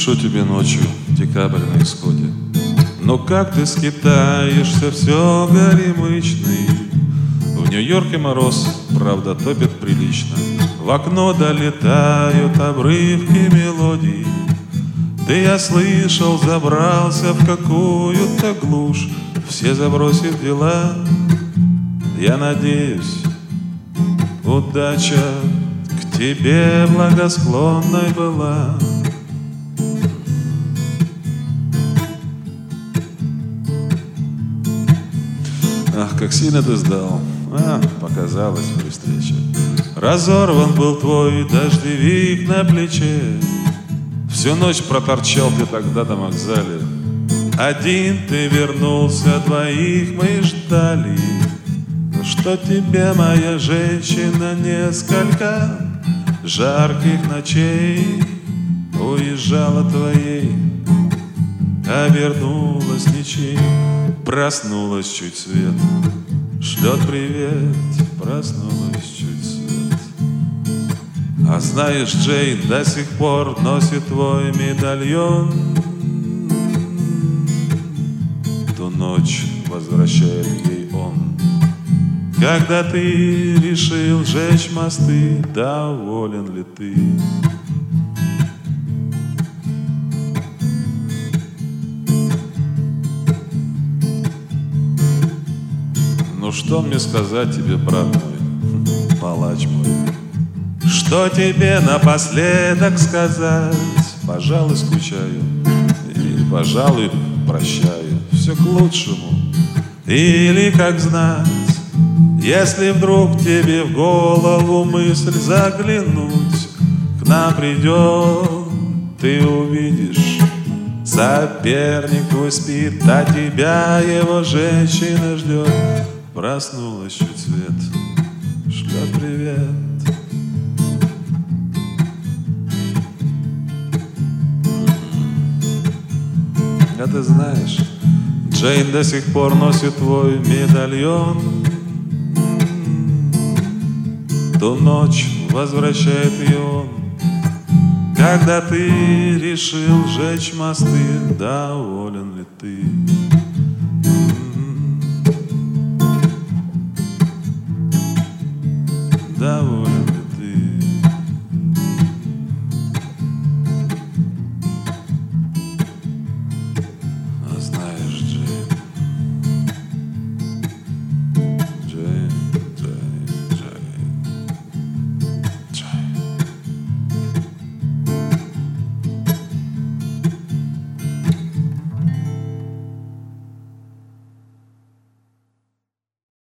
Пишу тебе ночью, декабрь на исходе. Но как ты скитаешься, все горемычный. В Нью-Йорке мороз, правда, топит прилично. В окно долетают обрывки мелодий. Ты, я слышал, забрался в какую-то глушь. Все забросив дела, я надеюсь, удача к тебе благосклонной была. Ах, как сильно ты сдал, показалось при встрече. Разорван был твой дождевик на плече. Всю ночь проторчал ты тогда на вокзале. Один ты вернулся, двоих мы ждали. Ну что тебе, моя женщина, несколько жарких ночей уезжала твоей, обернулась ничем. Проснулась чуть свет, шлет привет, проснулась чуть свет. А знаешь, Джейн до сих пор носит твой медальон. Ту ночь возвращает ей он. Когда ты решил сжечь мосты, доволен ли ты? Ну что мне сказать тебе, брат мой, палач мой? Что тебе напоследок сказать? Пожалуй, скучаю и, пожалуй, прощаю. Все к лучшему. Или, как знать, если вдруг тебе в голову мысль заглянуть, к нам придет, ты увидишь, соперник твой спит, а тебя его женщина ждет. Проснулась чуть свет, шлет привет. А ты знаешь, Джейн до сих пор носит твой медальон. Ту ночь возвращает ее он. Когда ты решил сжечь мосты, доволен ли ты?